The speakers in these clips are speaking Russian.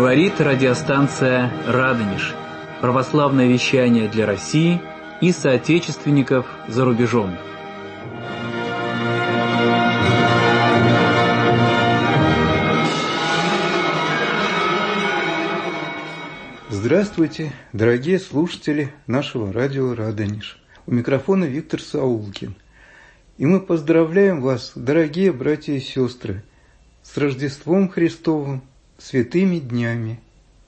Говорит радиостанция «Радонеж». Православное вещание для России и соотечественников за рубежом. Здравствуйте, дорогие слушатели нашего радио «Радонеж». У микрофона Виктор Саулкин. И мы поздравляем вас, дорогие братья и сестры, с Рождеством Христовым, святыми днями.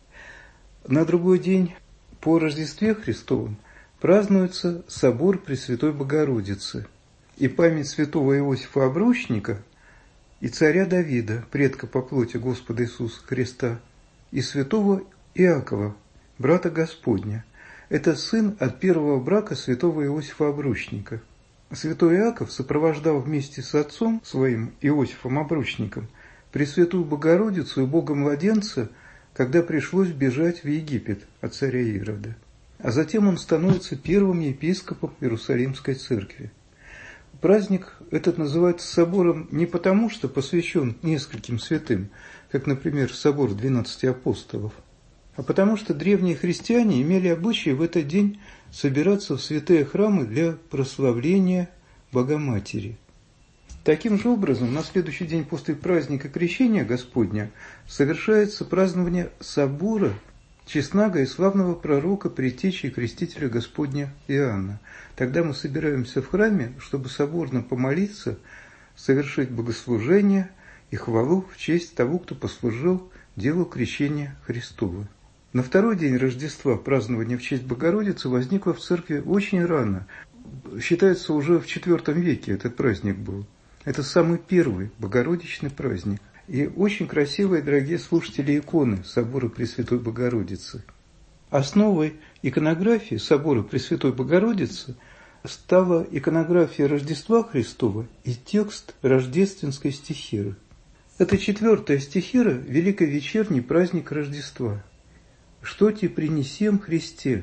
На другой день по Рождестве Христовом празднуется собор Пресвятой Богородицы и память святого Иосифа Обручника и царя Давида, предка по плоти Господа Иисуса Христа, и святого Иакова, брата Господня. Это сын от первого брака святого Иосифа Обручника. Святой Иаков сопровождал вместе с отцом своим, Иосифом Обручником, Пресвятую Богородицу и Бога-младенца, когда пришлось бежать в Египет от царя Ирода. А затем он становится первым епископом Иерусалимской церкви. Праздник этот называется собором не потому, что посвящен нескольким святым, как, например, собор 12 апостолов, а потому что древние христиане имели обычай в этот день собираться в святые храмы для прославления Богоматери. Таким же образом, на следующий день после праздника Крещения Господня совершается празднование собора честного и славного пророка, предтечи и крестителя Господня Иоанна. Тогда мы собираемся в храме, чтобы соборно помолиться, совершить богослужение и хвалу в честь того, кто послужил делу крещения Христова. На второй день Рождества празднование в честь Богородицы возникло в церкви очень рано. Считается, уже в IV веке этот праздник был. Это самый первый богородичный праздник. И очень красивые, дорогие слушатели, иконы собора Пресвятой Богородицы. Основой иконографии собора Пресвятой Богородицы стала иконография Рождества Христова и текст рождественской стихиры. Это 4-я стихира, великовечерний праздник Рождества. «Что ти принесем, Христе?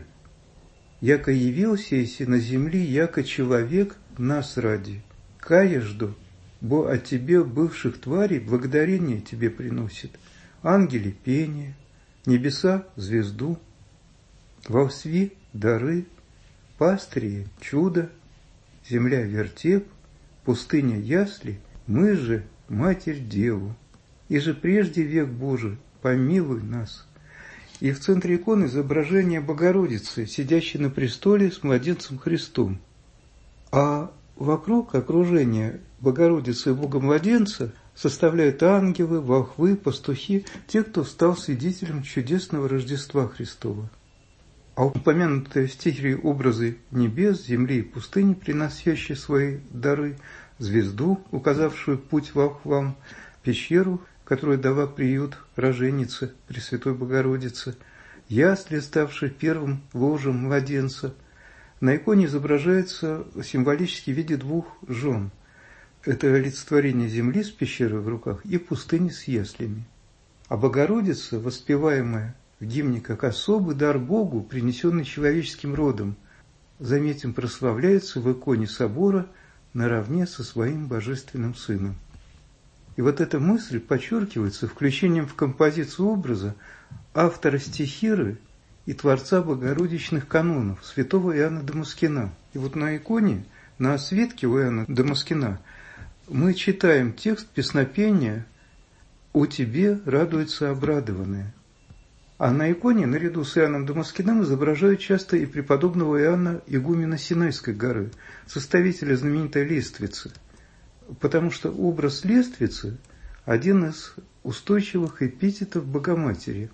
Яко явился еси на земли, яко человек нас ради. Кая жду, бо от тебе бывших тварей благодарение тебе приносит. Ангели пение, небеса звезду, волхви дары, пастыри чудо, земля вертеп, пустыня ясли, мы же Матерь Деву. И же прежде век Божий, помилуй нас». И в центре иконы изображение Богородицы, сидящей на престоле с младенцем Христом. А вокруг окружения Богородицы и Бога-младенца составляют ангелы, волхвы, пастухи, те, кто стал свидетелем чудесного Рождества Христова. А упомянутые в стихе образы небес, земли и пустыни, приносящие свои дары, звезду, указавшую путь волхвам, пещеру, которая дала приют роженице Пресвятой Богородице, ясли, ставшие первым ложем младенца. На иконе изображается символически в виде 2 жен. Это олицетворение земли с пещерой в руках и пустыни с яслями. А Богородица, воспеваемая в гимне как особый дар Богу, принесенный человеческим родом, заметим, прославляется в иконе собора наравне со своим божественным сыном. И вот эта мысль подчеркивается включением в композицию образа автора стихиры и творца богородичных канонов, святого Иоанна Дамаскина. И вот на иконе, на свитке у Иоанна Дамаскина, мы читаем текст песнопения «О тебе радуются обрадованные». А на иконе, наряду с Иоанном Дамаскиным, изображают часто и преподобного Иоанна Игумена Синайской горы, составителя знаменитой лествицы. Потому что образ лествицы – один из устойчивых эпитетов Богоматери.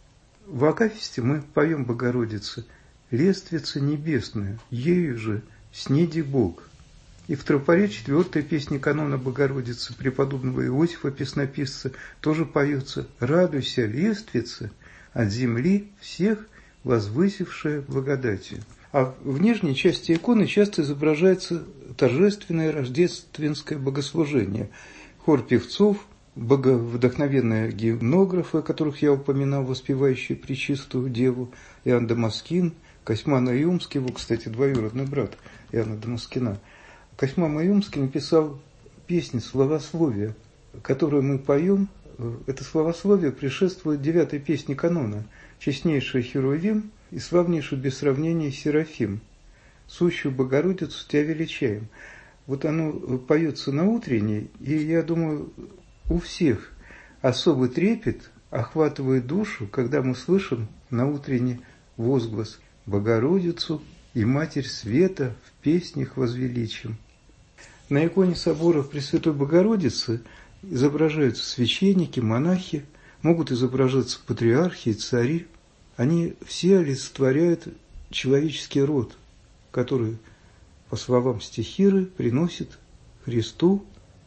В акафисте мы поем Богородице «Лествица небесная, ею же снеди Бог». И в тропаре 4-й песни канона Богородицы преподобного Иосифа Песнописца тоже поется «Радуйся, лествица, от земли всех возвысившая благодатью». А в нижней части иконы часто изображается торжественное рождественское богослужение. Хор певцов, боговдохновенные гимнографы, которых я упоминал, воспевающие Пречистую Деву, Иоанн Дамаскин, Косьма Наюмский, его, кстати, двоюродный брат Иоанна Дамаскина. Косьма Наюмский написал песни словословия, которую мы поем это словословие предшествует 9-й песне канона, честнейший Херувим и славнейший без сравнения Серафим. Сущую Богородицу тебя величаем. Вот оно поется на утренней, и я думаю, у всех особый трепет охватывает душу, когда мы слышим на утренний возглас «Богородицу и Матерь Света в песнях возвеличим». На иконе собора Пресвятой Богородицы изображаются священники, монахи, могут изображаться патриархи и цари. Они все олицетворяют человеческий род, который, по словам стихиры, приносит Христу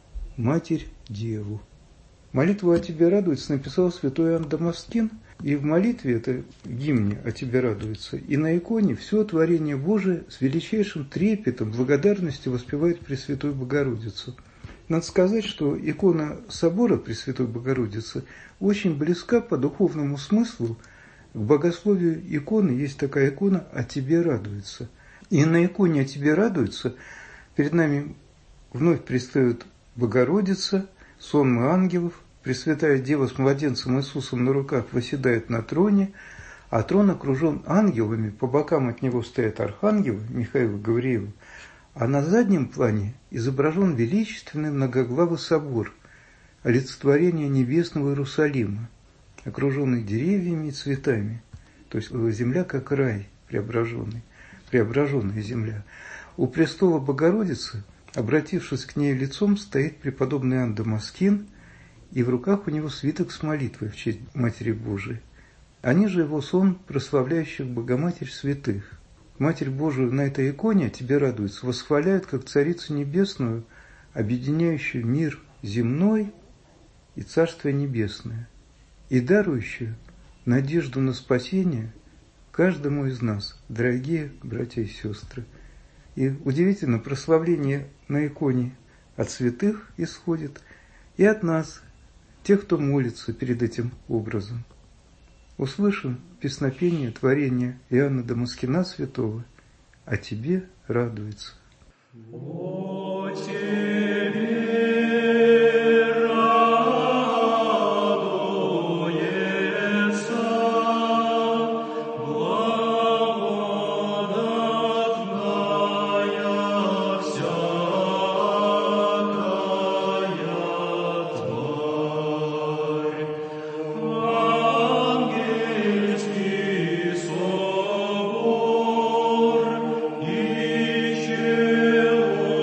Матерь-Деву. Молитву «О тебе радуется» написал святой Иоанн Дамаскин, и в молитве, это гимне «О тебе радуется», и на иконе все творение Божие с величайшим трепетом, благодарностью воспевает Пресвятую Богородицу. Надо сказать, что икона собора Пресвятой Богородицы очень близка по духовному смыслу к богословию иконы. Есть такая икона «О тебе радуется». И на иконе «О тебе радуется» перед нами вновь предстает Богородица, сонмы ангелов, Пресвятая Дева с младенцем Иисусом на руках восседает на троне, а трон окружен ангелами, по бокам от него стоят архангелы Михаил и Гавриил, а на заднем плане изображен величественный многоглавый собор, олицетворение небесного Иерусалима, окруженный деревьями и цветами, то есть земля как рай преображенная земля. У престола Богородицы, обратившись к ней лицом, стоит преподобный Иоанн Дамаскин, и в руках у него свиток с молитвой в честь Матери Божией. Они же его сон прославляющих Богоматерь святых. Матерь Божию на этой иконе «О тебе радуется» восхваляют как Царицу Небесную, объединяющую мир земной и Царствие Небесное, и дарующую надежду на спасение каждому из нас, дорогие братья и сестры. И удивительно, прославление на иконе от святых исходит и от нас, тех, кто молится перед этим образом. Услышим песнопение творения Иоанна Дамаскина святого «О тебе радуется». О тебе радуется,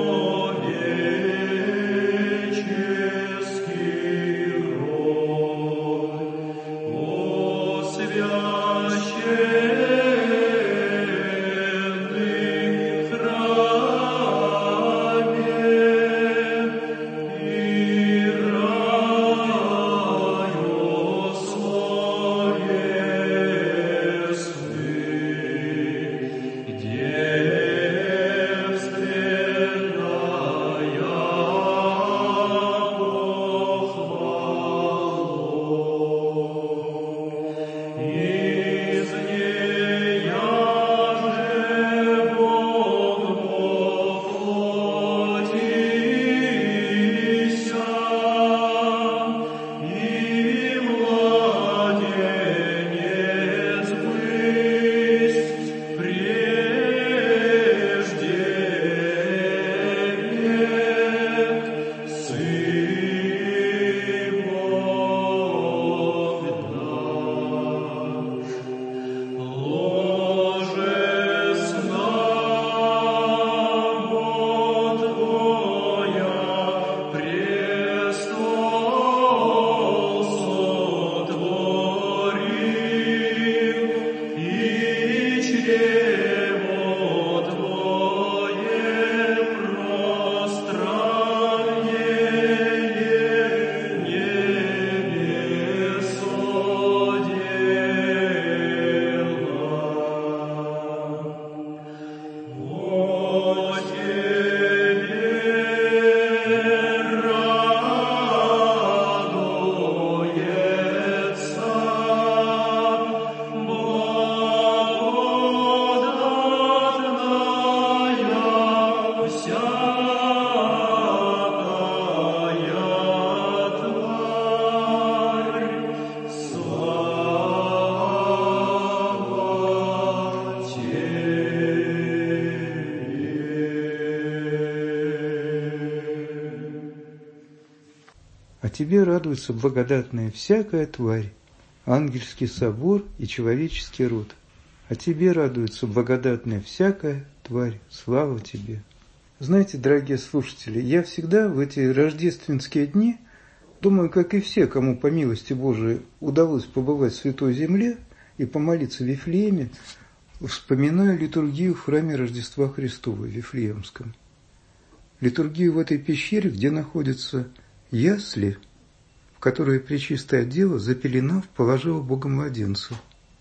тебе радуется благодатная всякая тварь, ангельский собор и человеческий род. О тебе радуется благодатная всякая тварь, слава тебе. Знаете, дорогие слушатели, я всегда в эти рождественские дни, думаю, как и все, кому по милости Божией удалось побывать в Святой Земле и помолиться в Вифлееме, вспоминаю литургию в храме Рождества Христова в Вифлеемском. Литургию в этой пещере, где находятся ясли, в которые Пречистая Дева, запеленав, положила Бога-младенца.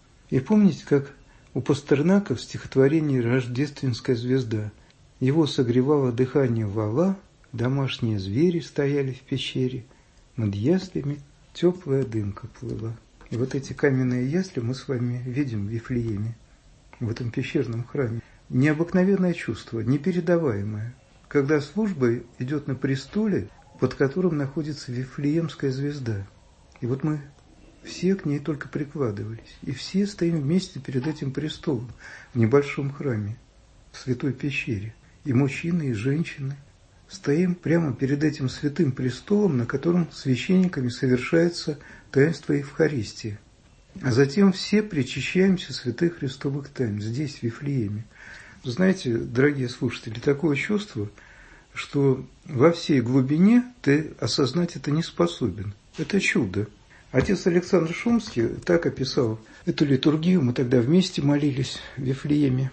И помните, как у Пастернака в стихотворении «Рождественская звезда» его согревало дыхание вала, домашние звери стояли в пещере, над яслями теплая дымка плыла. И вот эти каменные ясли мы с вами видим в Вифлееме, в этом пещерном храме. Необыкновенное чувство, непередаваемое, когда служба идет на престоле, под которым находится Вифлеемская звезда. И вот мы все к ней только прикладывались, и все стоим вместе перед этим престолом в небольшом храме, в святой пещере. И мужчины, и женщины стоим прямо перед этим святым престолом, на котором священниками совершается таинство Евхаристии. А затем все причащаемся святых христовых тайн здесь, в Вифлееме. Знаете, дорогие слушатели, такое чувство, что во всей глубине ты осознать это не способен. Это чудо. Отец Александр Шумский так описал эту литургию. Мы тогда вместе молились в Вифлееме.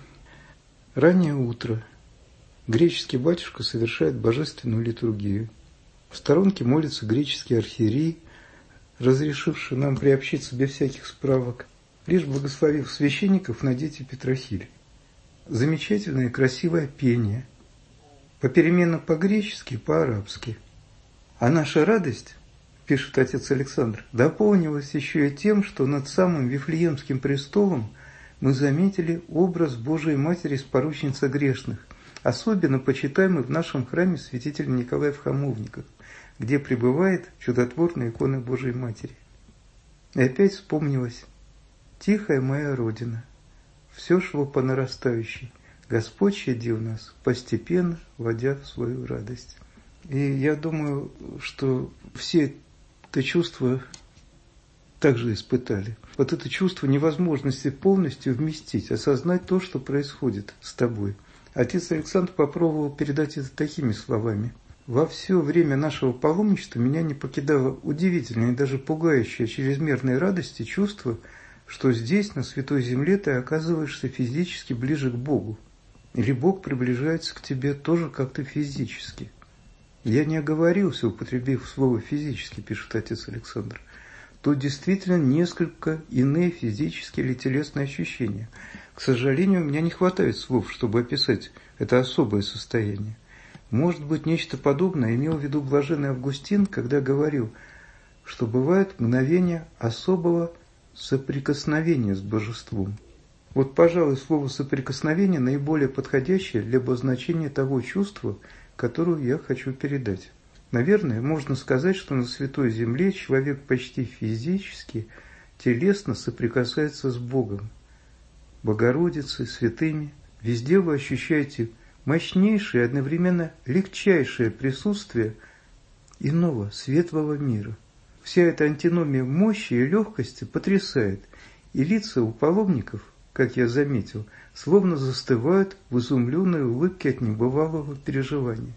Раннее утро. Греческий батюшка совершает божественную литургию. В сторонке молится греческий архиерей, разрешивший нам приобщиться без всяких справок, лишь благословив священников надеть петрохиль. Замечательное красивое пение, попеременно по-гречески, по-арабски. А наша радость, пишет отец Александр, дополнилась еще и тем, что над самым Вифлеемским престолом мы заметили образ Божией Матери Споручницы грешных, особенно почитаемый в нашем храме святитель Николай в Хамовниках, где пребывает чудотворная икона Божией Матери. И опять вспомнилось: «Тихая моя Родина, все шло по нарастающей, Господь щадил нас, постепенно вводя в свою радость». И я думаю, что все это чувство также испытали. Вот это чувство невозможности полностью вместить, осознать то, что происходит с тобой. Отец Александр попробовал передать это такими словами: «Во все время нашего паломничества меня не покидало удивительное и даже пугающее чрезмерной радости чувство, что здесь, на Святой Земле, ты оказываешься физически ближе к Богу. Или Бог приближается к тебе тоже как-то физически». Я не оговорился, употребив слово «физически», пишет отец Александр. Тут действительно несколько иные физические или телесные ощущения. К сожалению, у меня не хватает слов, чтобы описать это особое состояние. Может быть, нечто подобное имел в виду блаженный Августин, когда говорил, что бывают мгновения особого соприкосновения с божеством. Вот, пожалуй, слово «соприкосновение» наиболее подходящее для обозначения того чувства, которое я хочу передать. Наверное, можно сказать, что на Святой Земле человек почти физически, телесно соприкасается с Богом, Богородицей, святыми. Везде вы ощущаете мощнейшее и одновременно легчайшее присутствие иного, светлого мира. Вся эта антиномия мощи и легкости потрясает, и лица у паломников, как я заметил, словно застывают в изумленной улыбке от небывалого переживания.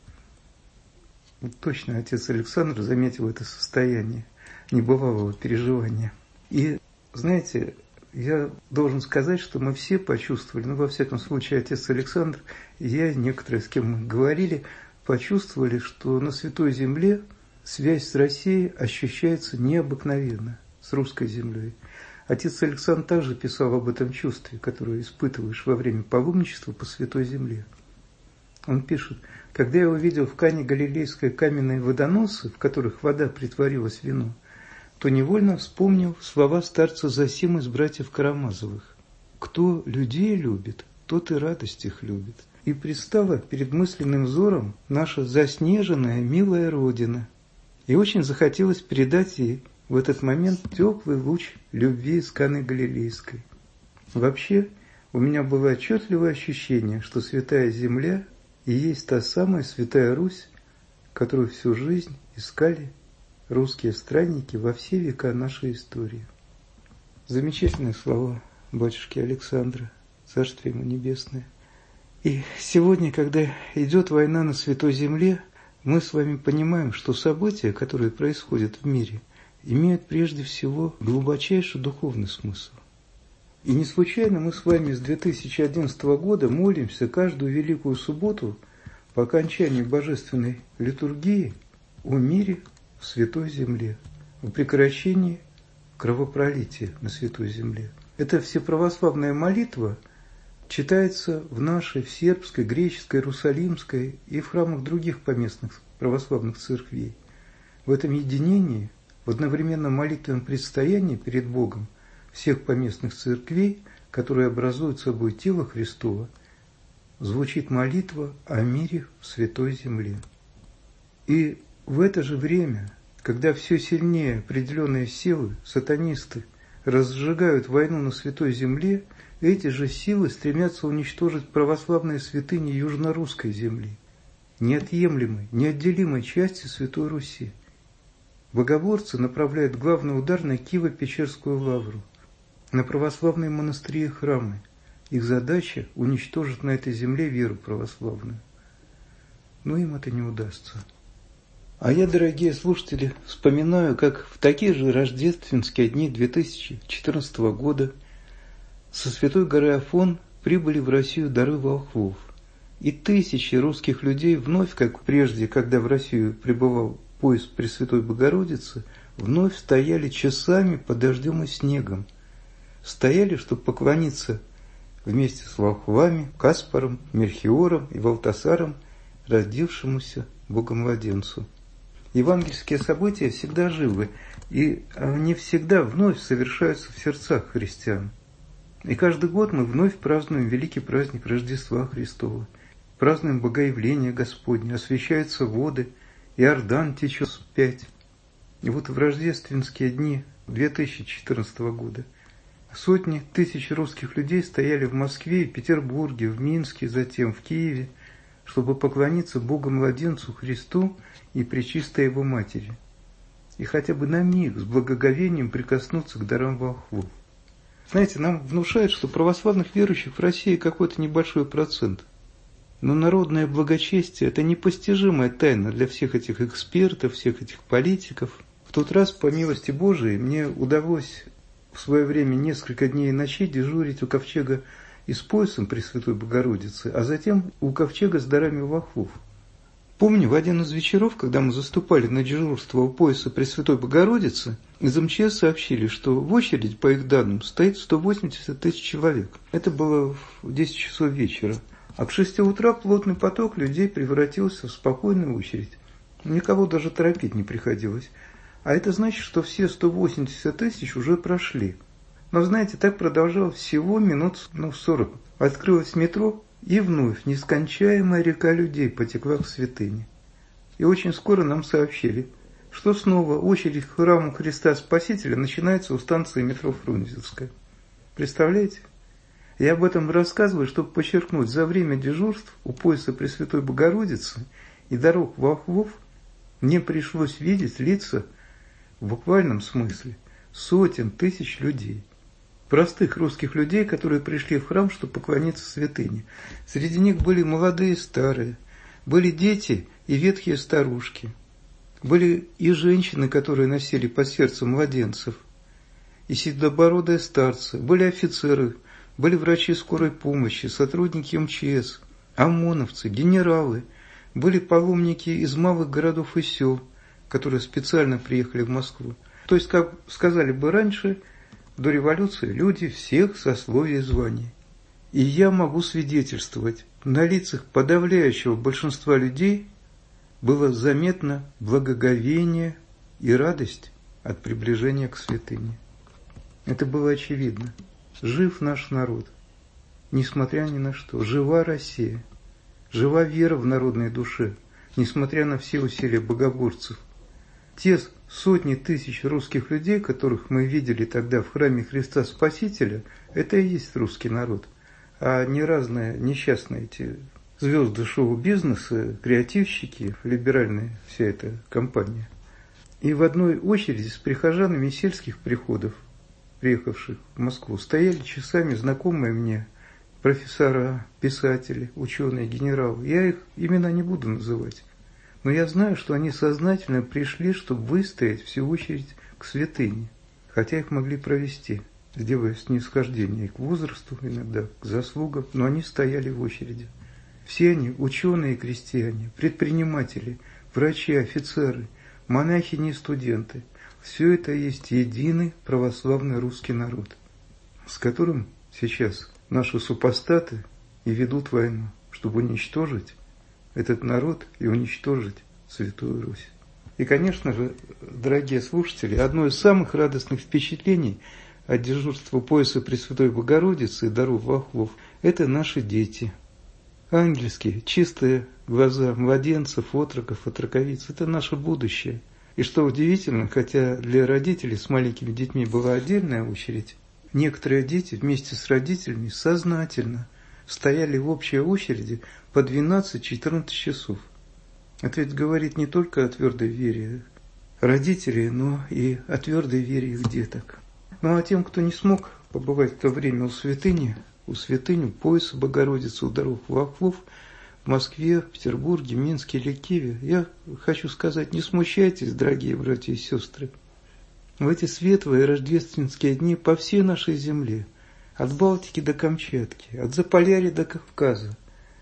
Вот точно отец Александр заметил это состояние небывалого переживания. И, знаете, я должен сказать, что мы все почувствовали, во всяком случае, отец Александр, я, некоторые, с кем мы говорили, почувствовали, что на Святой Земле связь с Россией ощущается необыкновенно, с русской землей. Отец Александр также писал об этом чувстве, которое испытываешь во время паломничества по Святой Земле. Он пишет: «Когда я увидел в Кане Галилейской каменные водоносы, в которых вода притворилась в вино, то невольно вспомнил слова старца Зосимы из братьев Карамазовых: «Кто людей любит, тот и радость их любит». И предстала перед мысленным взором наша заснеженная, милая Родина. И очень захотелось передать ей в этот момент теплый луч любви из Каны Галилейской. Вообще, у меня было отчетливое ощущение, что Святая Земля и есть та самая Святая Русь, которую всю жизнь искали русские странники во все века нашей истории. Замечательные слова батюшки Александра, царствие ему небесное. И сегодня, когда идет война на Святой Земле, мы с вами понимаем, что события, которые происходят в мире, имеют прежде всего глубочайший духовный смысл. И не случайно мы с вами с 2011 года молимся каждую Великую Субботу по окончании Божественной литургии о мире в Святой Земле, о прекращении кровопролития на Святой Земле. Эта всеправославная молитва читается в нашей, в сербской, греческой, иерусалимской и в храмах других поместных православных церквей. В этом единении, в одновременном молитвенном предстоянии перед Богом всех поместных церквей, которые образуют собой тело Христово, звучит молитва о мире в Святой Земле. И в это же время, когда все сильнее определенные силы, сатанисты, разжигают войну на Святой Земле, эти же силы стремятся уничтожить православные святыни Южно-Русской земли, неотъемлемой, неотделимой части Святой Руси. Богоборцы направляют главный удар на Киево-Печерскую лавру, на православные монастыри и храмы. Их задача – уничтожить на этой земле веру православную. Но им это не удастся. А я, дорогие слушатели, вспоминаю, как в такие же рождественские дни 2014 года со Святой горы Афон прибыли в Россию дары волхвов. И тысячи русских людей вновь, как прежде, когда в Россию прибывал поезд Пресвятой Богородицы, вновь стояли часами под дождем и снегом. Стояли, чтобы поклониться вместе с волхвами, Каспаром, Мельхиором и Валтасаром, родившемуся Богомладенцу. Евангельские события всегда живы, и они всегда вновь совершаются в сердцах христиан. И каждый год мы вновь празднуем великий праздник Рождества Христова, празднуем Богоявление Господне, освящаются воды, Иордан течет вспять. И вот в рождественские дни 2014 года сотни тысяч русских людей стояли в Москве и Петербурге, в Минске, затем в Киеве, чтобы поклониться Богу-младенцу Христу и Пречистой Его Матери, и хотя бы на миг с благоговением прикоснуться к дарам волхвов. Знаете, нам внушают, что православных верующих в России какой-то небольшой процент. Но народное благочестие – это непостижимая тайна для всех этих экспертов, всех этих политиков. В тот раз, по милости Божией, мне удалось в свое время несколько дней и ночей дежурить у ковчега и с поясом Пресвятой Богородицы, а затем у ковчега с дарами волхвов. Помню, в один из вечеров, когда мы заступали на дежурство у пояса Пресвятой Богородицы, из МЧС сообщили, что в очередь, по их данным, стоит 180 тысяч человек. Это было в 10 часов вечера. А к 6 утра плотный поток людей превратился в спокойную очередь. Никого даже торопить не приходилось. А это значит, что все 180 тысяч уже прошли. Но, знаете, так продолжалось всего минут 40. Открылось метро, и вновь нескончаемая река людей потекла в святыни. И очень скоро нам сообщили, что снова очередь к храму Христа Спасителя начинается у станции метро Фрунзенская. Представляете? Я об этом рассказываю, чтобы подчеркнуть, за время дежурств у пояса Пресвятой Богородицы и дорог волхвов мне пришлось видеть лица, в буквальном смысле, сотен тысяч людей. Простых русских людей, которые пришли в храм, чтобы поклониться святыне. Среди них были молодые и старые, были дети и ветхие старушки, были и женщины, которые носили по сердцу младенцев, и седобородые старцы, были офицеры, были врачи скорой помощи, сотрудники МЧС, ОМОНовцы, генералы, были паломники из малых городов и сел, которые специально приехали в Москву. То есть, как сказали бы раньше, до революции люди всех сословий и званий. И я могу свидетельствовать, на лицах подавляющего большинства людей было заметно благоговение и радость от приближения к святыне. Это было очевидно. Жив наш народ, несмотря ни на что. Жива Россия, жива вера в народной душе, несмотря на все усилия богоборцев. Те сотни тысяч русских людей, которых мы видели тогда в храме Христа Спасителя, это и есть русский народ, а не разные несчастные эти звезды шоу-бизнеса, креативщики, либеральная вся эта компания. И в одной очереди с прихожанами сельских приходов, приехавших в Москву, стояли часами знакомые мне профессора, писатели, ученые, генералы. Я их имена не буду называть. Но я знаю, что они сознательно пришли, чтобы выстоять всю очередь к святыне. Хотя их могли провести, сделая снисхождение к возрасту, иногда к заслугам, но они стояли в очереди. Все они ученые и крестьяне, предприниматели, врачи, офицеры, монахини и студенты. Все это есть единый православный русский народ, с которым сейчас наши супостаты и ведут войну, чтобы уничтожить этот народ и уничтожить Святую Русь. И, конечно же, дорогие слушатели, одно из самых радостных впечатлений от дежурства пояса Пресвятой Богородицы и даров волхвов – это наши дети. Ангельские, чистые глаза младенцев, отроков, отроковиц – это наше будущее. И что удивительно, хотя для родителей с маленькими детьми была отдельная очередь, некоторые дети вместе с родителями сознательно стояли в общей очереди по 12-14 часов. Это ведь говорит не только о твердой вере родителей, но и о твердой вере их деток. Ну а тем, кто не смог побывать в то время у святыни, у пояса Богородицы, у даров волхвов в Москве, в Петербурге, Минске или Киеве, я хочу сказать, не смущайтесь, дорогие братья и сестры. В эти светлые рождественские дни по всей нашей земле, от Балтики до Камчатки, от Заполярья до Кавказа,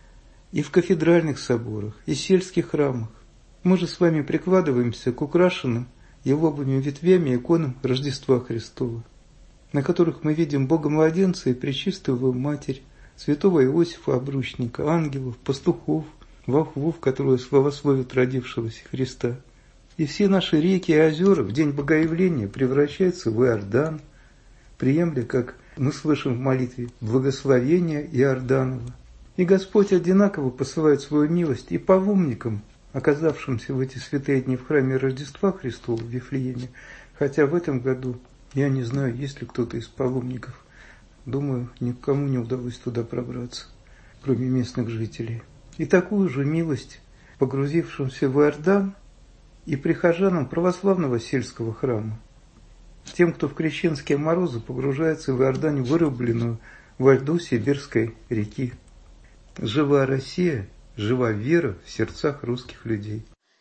и в кафедральных соборах, и сельских храмах, мы же с вами прикладываемся к украшенным еловыми ветвями иконам Рождества Христова, на которых мы видим Бога-младенца и Пречистую Его Матерь, святого Иосифа Обручника, ангелов, пастухов, волхвов, которые славословят родившегося Христа. И все наши реки и озера в день Богоявления превращаются в Иордан, приемля, как мы слышим в молитве, благословение Иорданова. И Господь одинаково посылает свою милость и паломникам, оказавшимся в эти святые дни в храме Рождества Христова в Вифлееме, хотя в этом году, я не знаю, есть ли кто-то из паломников, думаю, никому не удалось туда пробраться, кроме местных жителей. И такую же милость погрузившимся в Иордан и прихожанам православного сельского храма, тем, кто в крещенские морозы погружается в Иордань, вырубленную во льду Сибирской реки. Жива Россия, жива вера в сердцах русских людей.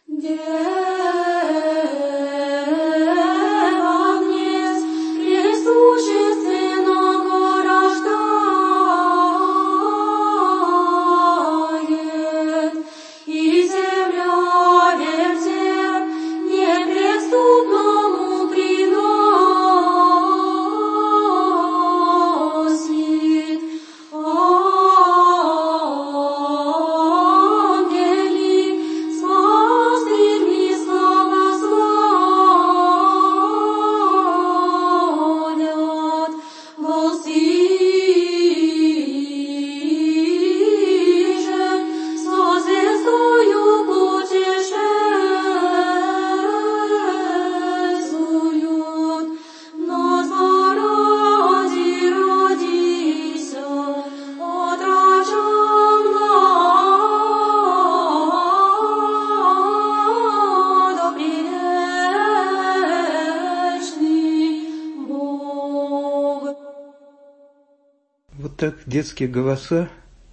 Вот так детские голоса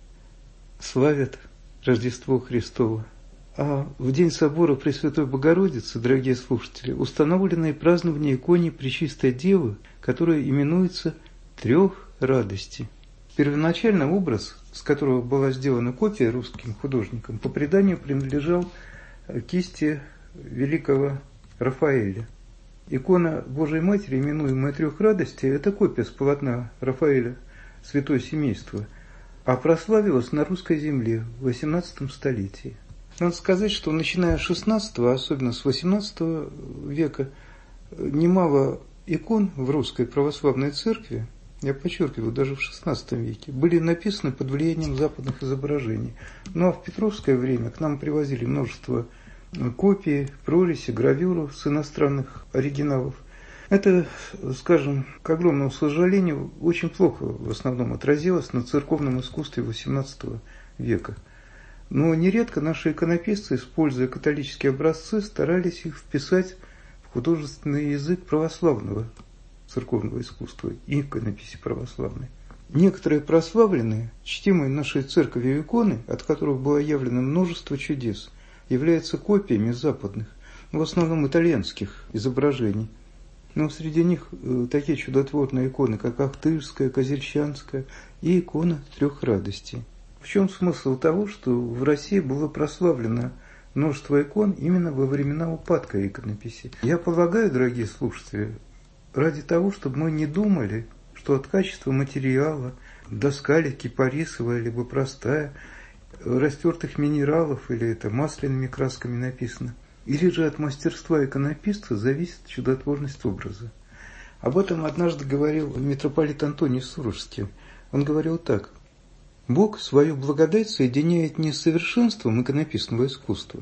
славят Рождество Христово. А в день собора Пресвятой Богородицы, дорогие слушатели, установлено и празднование иконе Пречистой Девы, которая именуется «Трех радостей». Первоначально образ, с которого была сделана копия русским художником, по преданию принадлежал кисти великого Рафаэля. Икона Божией Матери, именуемая «Трех радостей», это копия с полотна Рафаэля «Святое семейство», а прославилась на русской земле в XVIII столетии. Надо сказать, что начиная с XVI, особенно с XVIII века, немало икон в русской православной церкви, я подчеркиваю, даже в XVI веке, были написаны под влиянием западных изображений. Ну а в Петровское время к нам привозили множество копий, прореси, гравюру с иностранных оригиналов. Это, скажем, к огромному сожалению, очень плохо в основном отразилось на церковном искусстве XVIII века. Но нередко наши иконописцы, используя католические образцы, старались их вписать художественный язык православного церковного искусства и иконописи православной. Некоторые прославленные, чтимые нашей церковью иконы, от которых было явлено множество чудес, являются копиями западных, в основном итальянских изображений. Но среди них такие чудотворные иконы, как Ахтырская, Козельчанская и икона Трех Радостей. В чем смысл того, что в России было прославлено множество икон именно во времена упадка иконописи? Я полагаю, дорогие слушатели, ради того, чтобы мы не думали, что от качества материала, доска ли кипарисовая, либо простая, растертых минералов, или это масляными красками написано, или же от мастерства иконописца зависит чудотворность образа. Об этом однажды говорил митрополит Антоний Сурожский. Он говорил так: «Бог свою благодать соединяет не с совершенством иконописного искусства.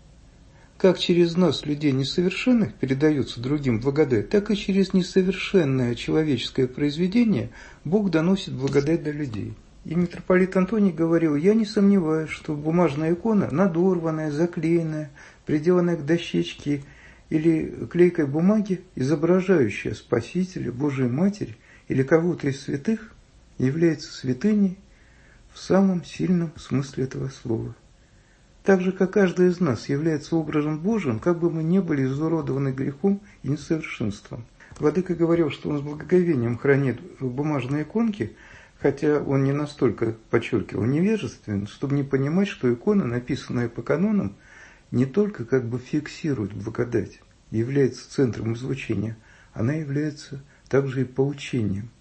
Как через нас, людей несовершенных, передается другим благодать, так и через несовершенное человеческое произведение Бог доносит благодать до людей». И митрополит Антоний говорил: «Я не сомневаюсь, что бумажная икона, надорванная, заклеенная, приделанная к дощечке или клейкой бумаге, изображающая Спасителя, Божию Матерь или кого-то из святых, является святыней в самом сильном смысле этого слова. Так же, как каждый из нас является образом Божиим, как бы мы ни были изуродованы грехом и несовершенством». Владыка говорил, что он с благоговением хранит бумажные иконки, хотя он не настолько подчеркивал невежественно, чтобы не понимать, что икона, написанная по канонам, не только как бы фиксирует благодать, является центром излучения, она является также и поучением.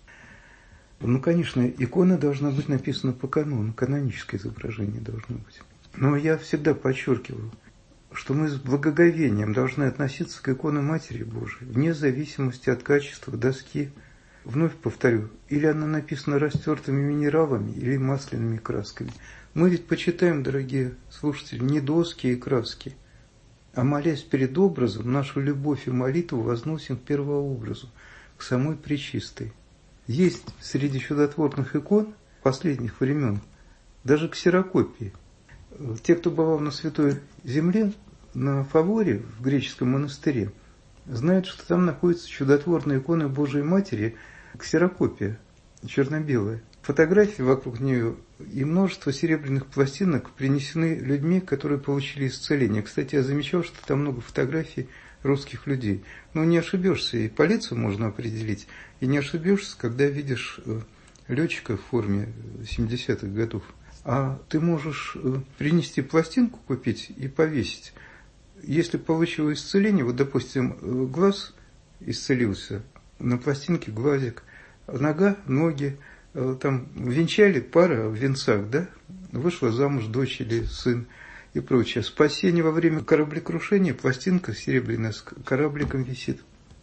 Ну, конечно, икона должна быть написана по канону, каноническое изображение должно быть. Но я всегда подчеркиваю, что мы с благоговением должны относиться к иконе Матери Божией, вне зависимости от качества доски. Вновь повторю, или она написана растертыми минералами, или масляными красками. Мы ведь почитаем, дорогие слушатели, не доски и краски, а, молясь перед образом, нашу любовь и молитву возносим к первообразу, к самой Пречистой. Есть среди чудотворных икон последних времен даже ксерокопии. Те, кто бывал на Святой Земле, на Фаворе, в греческом монастыре, знают, что там находится чудотворная икона Божией Матери, ксерокопия, черно-белая. Фотографии вокруг нее и множество серебряных пластинок принесены людьми, которые получили исцеление. Кстати, я замечал, что там много фотографий русских людей. Но не ошибешься, и по лицам можно определить, и не ошибешься, когда видишь летчика в форме 70-х годов. А ты можешь принести пластинку, купить и повесить. Если получил исцеление, вот, допустим, глаз исцелился, на пластинке глазик, нога, ноги, там венчали пара в венцах, да, вышла замуж дочь или сын и прочее. Спасение во время кораблекрушения, пластинка серебряная с корабликом висит.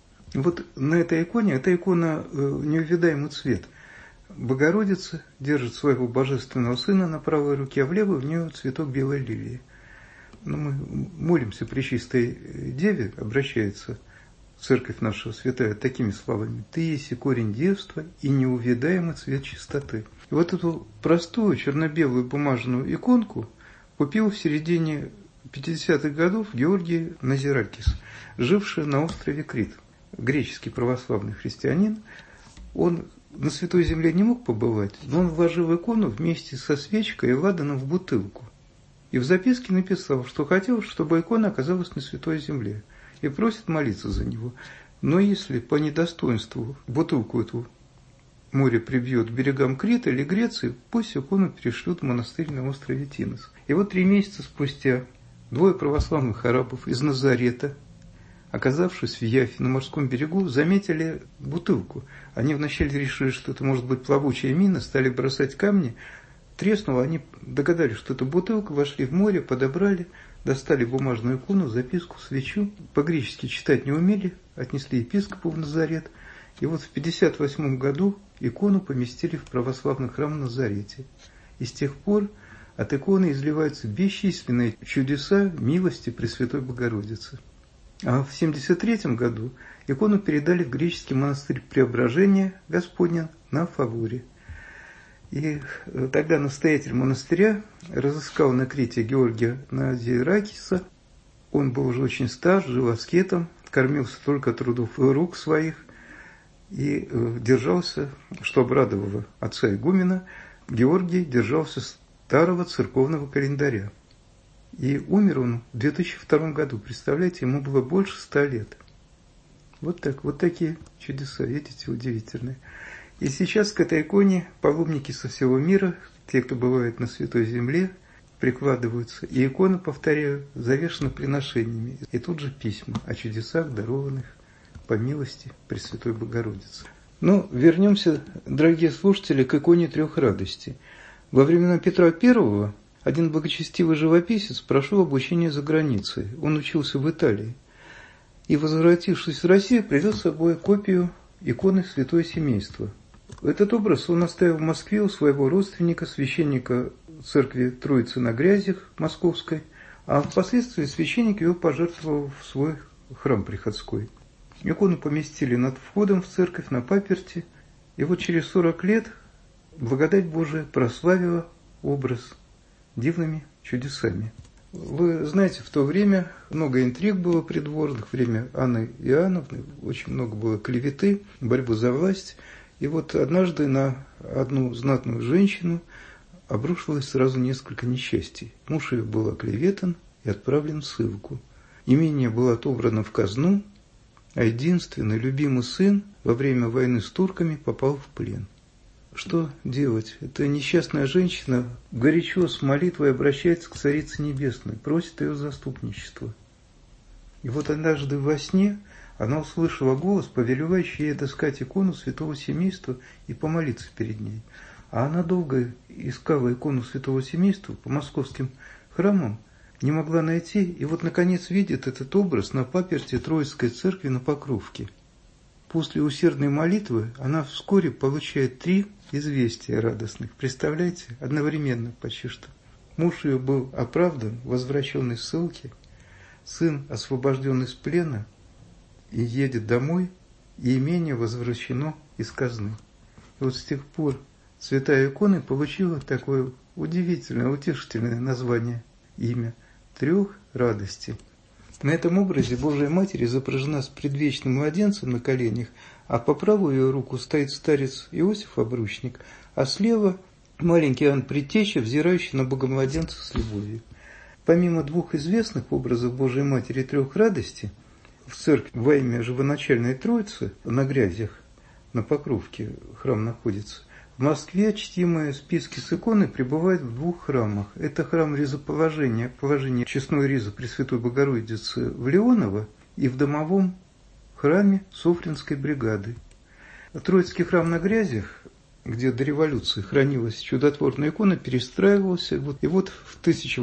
Вот на этой иконе, эта икона неувядаемый цвет. Богородица держит своего божественного сына на правой руке, а в левой в нее цветок белой лилии. Но мы молимся Пречистой Деве, обращается Церковь наша святая такими словами: «Ты еси корень девства и неувядаемый цвет чистоты». И вот эту простую черно-белую бумажную иконку купил в середине 50-х годов Георгий Назиракис, живший на острове Крит, греческий православный христианин. Он на Святой Земле не мог побывать, но он вложил икону вместе со свечкой и ладаном в бутылку. И в записке написал, что хотел, чтобы икона оказалась на Святой Земле, и просит молиться за него. Но если по недостоинству бутылку эту море прибьет к берегам Крита или Греции, пусть икону перешлют в монастырь на острове Тинос. И вот 3 месяца спустя 2 православных арабов из Назарета, оказавшись в Яфе на морском берегу, заметили бутылку. Они вначале решили, что это может быть плавучая мина, стали бросать камни. Треснуло, они догадались, что это бутылка, вошли в море, подобрали, достали бумажную икону, записку, свечу. По-гречески читать не умели, отнесли епископу в Назарет. И вот в 1958 году икону поместили в православный храм в Назарете. И с тех пор от иконы изливаются бесчисленные чудеса милости Пресвятой Богородицы. А в 1973 году икону передали в греческий монастырь Преображения Господня на Фаворе. И тогда настоятель монастыря разыскал на Крите Георгия Назиракиса. Он был уже очень стар, жил аскетом, кормился только трудов рук своих и держался, что обрадовало отца игумена, Георгий держался старого церковного календаря. И умер он в 2002 году, представляете, ему было больше 100 лет. Вот такие чудеса, видите, удивительные. И сейчас к этой иконе паломники со всего мира, те, кто бывает на Святой Земле, прикладываются. И икона, повторяю, завешена приношениями. И тут же письма о чудесах, дарованных по милости Пресвятой Богородицы. Но вернемся, дорогие слушатели, к иконе трех радостей. Во времена Петра I один благочестивый живописец прошел обучение за границей. Он учился в Италии. И, возвратившись в Россию, привез с собой копию иконы Святое Семейство. Этот образ он оставил в Москве у своего родственника, священника церкви Троицы на Грязях Московской, а впоследствии священник его пожертвовал в свой храм приходской. Икону поместили над входом в церковь на паперти, и вот через 40 лет благодать Божия прославила образ дивными чудесами. Вы знаете, в то время много интриг было придворных, время Анны Иоанновны, очень много было клеветы, борьбы за власть. И вот однажды на одну знатную женщину обрушилось сразу несколько несчастий. Муж ее был оклеветан и отправлен в ссылку. Имение было отобрано в казну, а единственный любимый сын во время войны с турками попал в плен. Что делать? Эта несчастная женщина горячо с молитвой обращается к Царице Небесной, просит ее заступничества. И вот однажды во сне она услышала голос, повелевающий ей отыскать икону Святого Семейства и помолиться перед ней. А она долго искала икону Святого Семейства по московским храмам, не могла найти, и вот наконец видит этот образ на паперти Троицкой церкви на Покровке. После усердной молитвы она вскоре получает 3 известия радостных. Представляете? Одновременно почти что. Муж ее был оправдан, возвращен из ссылки, сын освобожден из плена и едет домой, и имение возвращено из казны. И вот с тех пор святая икона получила такое удивительное, утешительное название, имя «Трех радостей». На этом образе Божия Матерь изображена с предвечным младенцем на коленях, а по правую ее руку стоит старец Иосиф Обручник, а слева маленький Иоанн Предтеча, взирающий на Богомладенца с любовью. Помимо 2 известных образов Божией Матери трех радостей, в церкви во имя Живоначальной Троицы на Грязях, на Покровке храм находится, в Москве чтимые списки с иконой пребывают в 2 храмах. Это храм ризоположения, положение честной ризы Пресвятой Богородицы в Леоново и в домовом храме Софринской бригады. Троицкий храм на Грязях, где до революции хранилась чудотворная икона, перестраивался. И вот в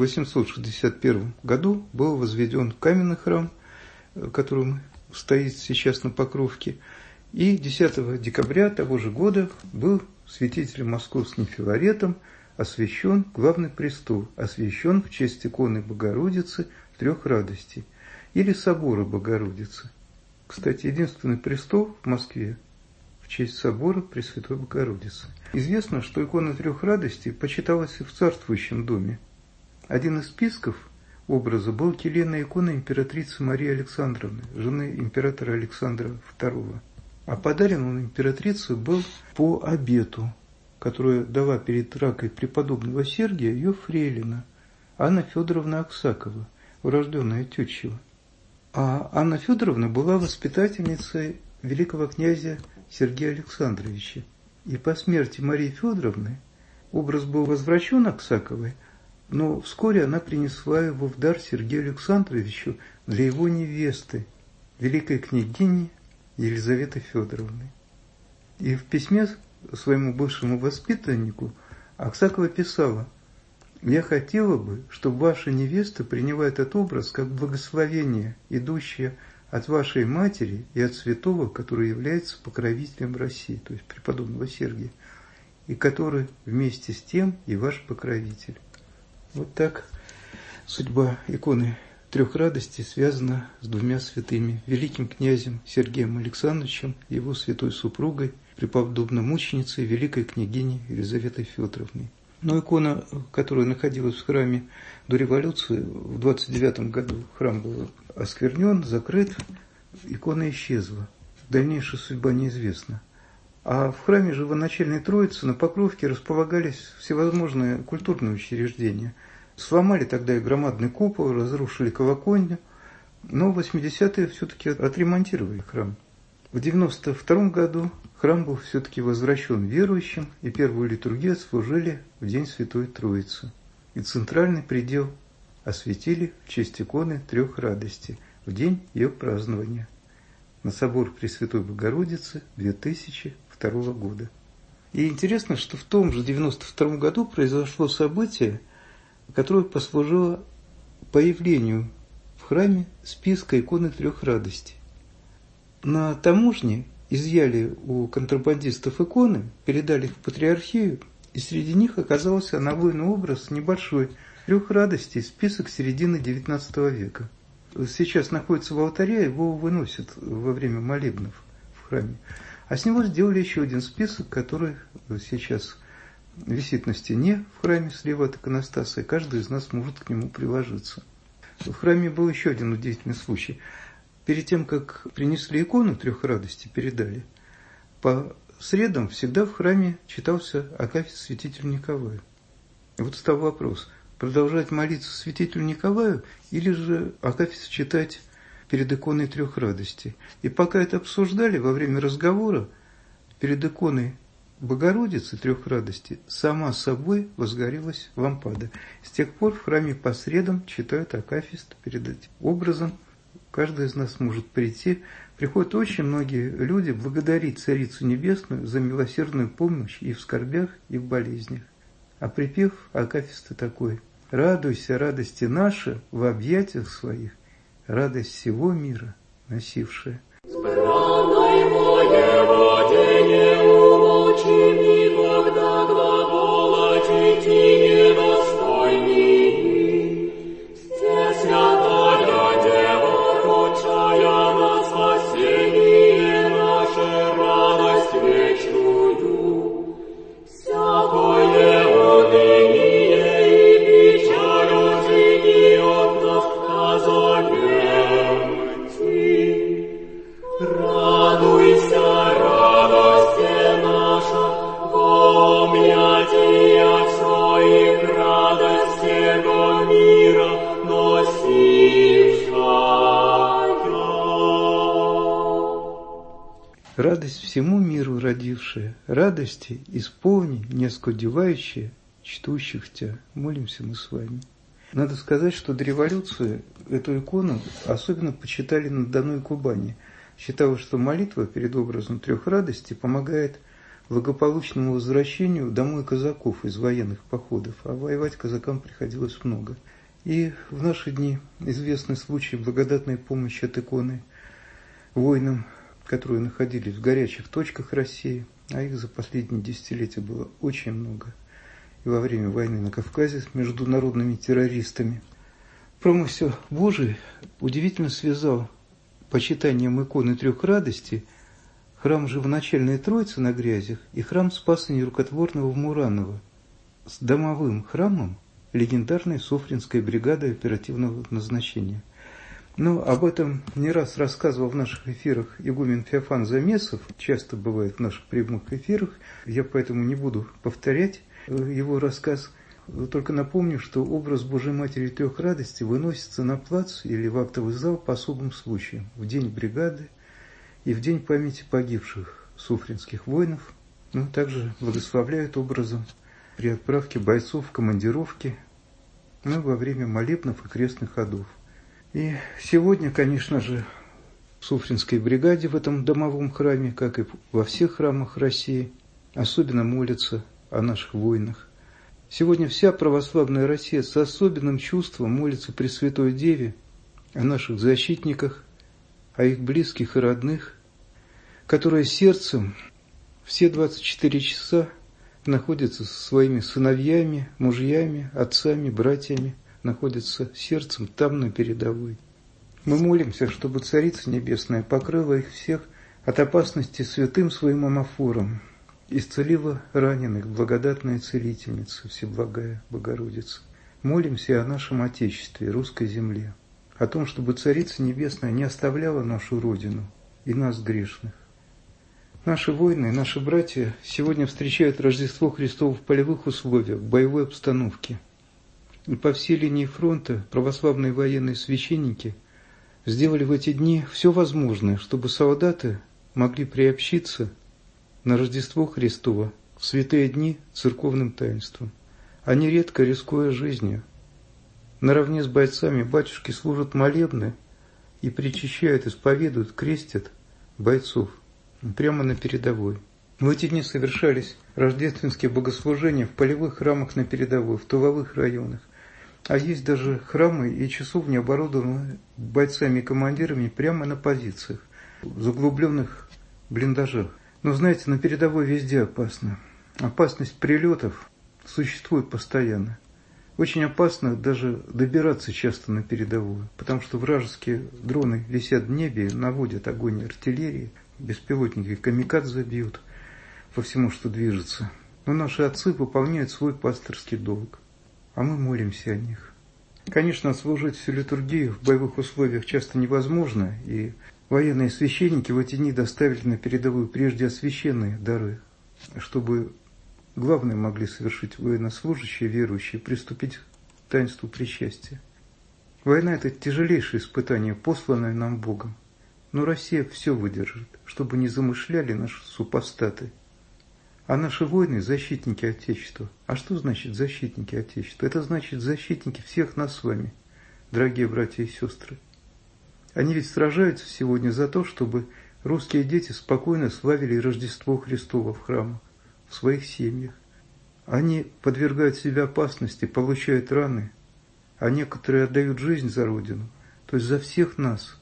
1861 году был возведен каменный храм, который стоит сейчас на Покровке. И 10 декабря того же года был святителем московским Филаретом освящен главный престол, освящен в честь иконы Богородицы трех радостей или собора Богородицы. Кстати, единственный престол в Москве в честь собора Пресвятой Богородицы. Известно, что икона трех радостей почиталась и в царствующем доме. Один из списков образа был келейная икона императрицы Марии Александровны, жены императора Александра II. А подарен он императрице был по обету, которую дала перед ракой преподобного Сергия ее фрейлина Анна Федоровна Аксакова, урожденная Тютчева. А Анна Федоровна была воспитательницей великого князя Сергея Александровича. И по смерти Марии Федоровны образ был возвращен Аксаковой, но вскоре она принесла его в дар Сергею Александровичу для его невесты, великой княгини Елизаветы Федоровны. И в письме своему бывшему воспитаннику Аксакова писала: «Я хотела бы, чтобы ваша невеста приняла этот образ как благословение, идущее от вашей матери и от святого, который является покровителем России», то есть преподобного Сергия, и который вместе с тем и ваш покровитель. Вот так судьба иконы трех радостей связана с 2 святыми: великим князем Сергием Александровичем и его святой супругой, преподобно-мученицей, великой княгиней Елизаветой Федоровной. Но икона, которая находилась в храме до революции, в 29 году храм был осквернен, закрыт, икона исчезла. Дальнейшая судьба неизвестна. А в храме Живоначальной Троицы на Покровке располагались всевозможные культурные учреждения. Сломали тогда и громадный купол, разрушили колокольню, но в 80-е все-таки отремонтировали храм. В 92 году храм был все-таки возвращен верующим, и первую литургию отслужили в День Святой Троицы. И центральный предел осветили в честь иконы Трех Радостей в день ее празднования на собор Пресвятой Богородицы 2002 года. И интересно, что в том же 92 году произошло событие, которое послужило появлению в храме списка иконы Трех Радостей. На таможне изъяли у контрабандистов иконы, передали их в патриархию, и среди них оказался навойный образ небольшой Трех Радостей, список середины XIX века. Сейчас находится в алтаре, его выносят во время молебнов в храме. А с него сделали еще один список, который сейчас висит на стене в храме слева от иконостаса, и каждый из нас может к нему приложиться. В храме был еще один удивительный случай. Перед тем, как принесли икону Трех Радостей, передали, по средам всегда в храме читался акафист святителю Николаю. И вот стал вопрос, продолжать молиться святителю Николаю или же акафист читать перед иконой Трех Радостей. И пока это обсуждали, во время разговора перед иконой Богородицы Трех Радостей сама собой возгорелась лампада. С тех пор в храме по средам читают акафист перед этим образом. Каждый из нас может прийти. Приходят очень многие люди благодарить Царицу Небесную за милосердную помощь и в скорбях, и в болезнях. А припев акафиста такой: «Радуйся, радости наша, в объятиях своих, радость всего мира носившая». Никогда глаголать идти недостойный. Все святая Дева, ручая на спасение наше, радость вечную. Всякое уныние и печаль ожени от нас озовемте. Радуйся, радость наша, в объятиях своих радость всего мира носившая. Радость всему миру родившая, радости исполни, не оскудевающие, чтущих Тебя. Молимся мы с вами. Надо сказать, что до революции эту икону особенно почитали на Дону и Кубани. Считалось, что молитва перед образом Трех Радостей помогает благополучному возвращению домой казаков из военных походов, а воевать казакам приходилось много. И в наши дни известны случаи благодатной помощи от иконы воинам, которые находились в горячих точках России, а их за последние десятилетия было очень много. И во время войны на Кавказе с международными террористами. Промысел Божий удивительно связал почитанием иконы Трех Радостей храм Живоначальной Троицы на Грязях и храм Спаса Нерукотворного в Мураново с домовым храмом легендарной Софринской бригады оперативного назначения. Но об этом не раз рассказывал в наших эфирах игумен Феофан Замесов, часто бывает в наших прямых эфирах, я поэтому не буду повторять его рассказ, только напомню, что образ Божьей Матери Трех Радостей выносится на плац или в актовый зал по особым случаям, в день бригады и в день памяти погибших суфринских воинов, но также благословляют образом при отправке бойцов в командировки, но во время молебнов и крестных ходов. И сегодня, конечно же, в Суфринской бригаде, в этом домовом храме, как и во всех храмах России, особенно молятся о наших воинах. Сегодня вся православная Россия с особенным чувством молится Пресвятой Деве о наших защитниках, о их близких и родных, которые сердцем все 24 часа находятся со своими сыновьями, мужьями, отцами, братьями, находятся сердцем там на передовой. Мы молимся, чтобы Царица Небесная покрыла их всех от опасности святым своим амафором, исцелила раненых, благодатная целительница, Всеблагая Богородица. Молимся о нашем Отечестве, русской земле. о том, чтобы Царица Небесная не оставляла нашу Родину и нас грешных. Наши воины, наши братья сегодня встречают Рождество Христово в полевых условиях, в боевой обстановке. И по всей линии фронта православные военные священники сделали в эти дни все возможное, чтобы солдаты могли приобщиться на Рождество Христово в святые дни церковным таинством. Они, редко рискуя жизнью, наравне с бойцами батюшки служат молебны и причащают, исповедуют, крестят бойцов прямо на передовой. В эти дни совершались рождественские богослужения в полевых храмах на передовой, в тыловых районах. А есть даже храмы и часовни, оборудованные бойцами и командирами прямо на позициях, в заглубленных блиндажах. Но знаете, на передовой везде опасно. Опасность прилетов существует постоянно. Очень опасно даже добираться часто на передовую, потому что вражеские дроны висят в небе, наводят огонь артиллерии, беспилотники камикадзе бьют по всему, что движется. Но наши отцы выполняют свой пасторский долг, а мы молимся о них. Конечно, отслужить всю литургию в боевых условиях часто невозможно, и военные священники в эти дни доставили на передовую прежде освященные дары, чтобы главное могли совершить военнослужащие, верующие, приступить к таинству причастия. Война – это тяжелейшее испытание, посланное нам Богом. Но Россия все выдержит, чтобы не замышляли наши супостаты. А наши воины – защитники Отечества. А что значит защитники Отечества? Это значит защитники всех нас с вами, дорогие братья и сестры. Они ведь сражаются сегодня за то, чтобы русские дети спокойно славили Рождество Христово в храмах, в своих семьях. Они подвергают себя опасности, получают раны, а некоторые отдают жизнь за Родину, то есть за всех нас.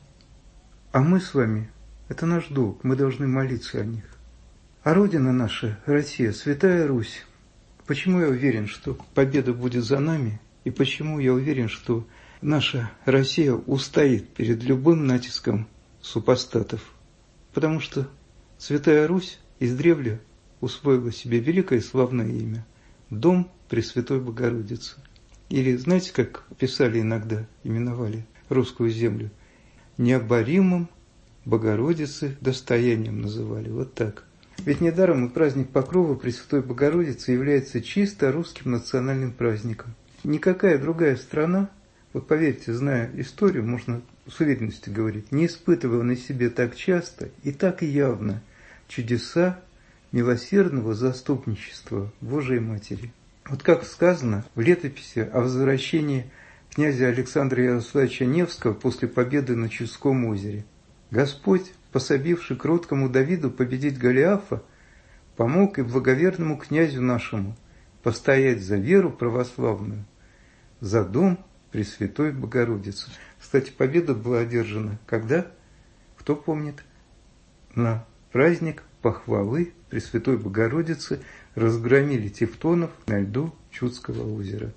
А мы с вами, это наш долг, мы должны молиться о них. А Родина наша, Россия, Святая Русь. Почему я уверен, что победа будет за нами, и почему я уверен, что наша Россия устоит перед любым натиском супостатов? Потому что Святая Русь издревле усвоила себе великое и славное имя – Дом Пресвятой Богородицы. Или, знаете, как писали иногда, именовали русскую землю? Необоримым Богородицы достоянием называли, вот так. Ведь недаром и праздник Покрова Пресвятой Богородицы является чисто русским национальным праздником. Никакая другая страна, вот поверьте, зная историю, можно с уверенностью говорить, не испытывала на себе так часто и так явно чудеса милосердного заступничества Божией Матери. Вот как сказано в летописи о возвращении князя Александра Ярославича Невского после победы на Чудском озере. Господь, пособивший кроткому Давиду победить Голиафа, помог и благоверному князю нашему постоять за веру православную, за дом Пресвятой Богородицы. Кстати, победа была одержана когда? Кто помнит? На праздник похвалы Пресвятой Богородицы разгромили тевтонов на льду Чудского озера.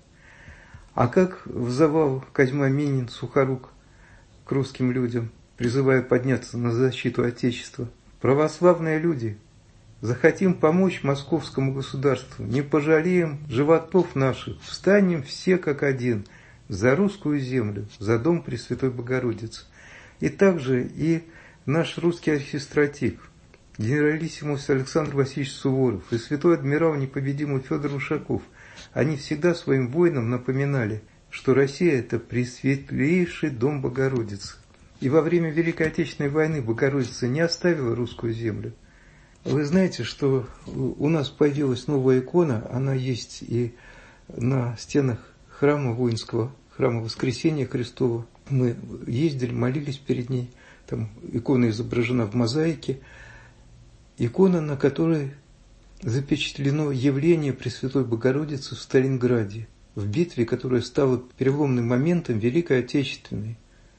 А как взывал Козьма Минин, Сухорук, к русским людям, призывая подняться на защиту Отечества? Православные люди, захотим помочь московскому государству, не пожалеем животов наших, встанем все как один за русскую землю, за дом Пресвятой Богородицы. И также и наш русский архистратик, генералиссимус Александр Васильевич Суворов и святой адмирал непобедимый Федор Ушаков, они всегда своим воинам напоминали, что Россия – это пресветлейший дом Богородицы. И во время Великой Отечественной войны Богородица не оставила русскую землю. Вы знаете, что у нас появилась новая икона, она есть и на стенах храма воинского, храма Воскресения Христова. Мы ездили, молились перед ней, там икона изображена в мозаике. Икона, на которой запечатлено явление Пресвятой Богородицы в Сталинграде, в битве, которая стала переломным моментом Великой Отечественной.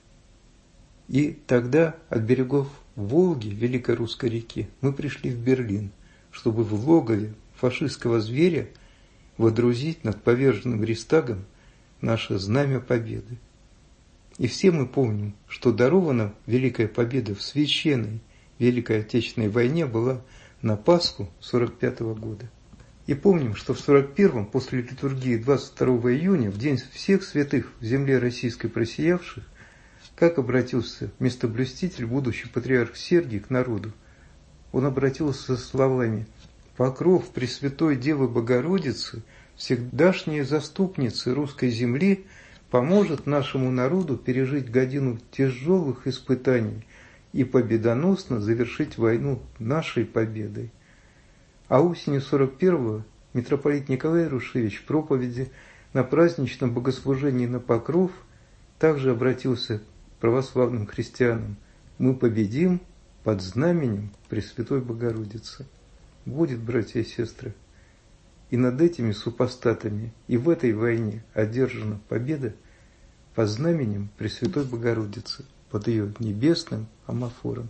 И тогда от берегов Волги, Великой Русской реки, мы пришли в Берлин, чтобы в логове фашистского зверя водрузить над поверженным Рейхстагом наше знамя победы. И все мы помним, что дарована Великая Победа в священной Великой Отечественной войне была на Пасху 1945 года. И помним, что в 1941-м, после литургии 22 июня, в день всех святых в земле российской просиявших, Как обратился местоблюститель, будущий патриарх Сергий, к народу? Он обратился со словами: «Покров Пресвятой Девы Богородицы, всегдашняя заступницы русской земли, поможет нашему народу пережить годину тяжелых испытаний и победоносно завершить войну нашей победой». А осенью 41-го митрополит Николай Рушевич в проповеди на праздничном богослужении на Покров также обратился к православным христианам: «Мы победим под знаменем Пресвятой Богородицы». Будет, братья и сестры, и над этими супостатами и в этой войне одержана победа под знаменем Пресвятой Богородицы, под ее небесным амафором.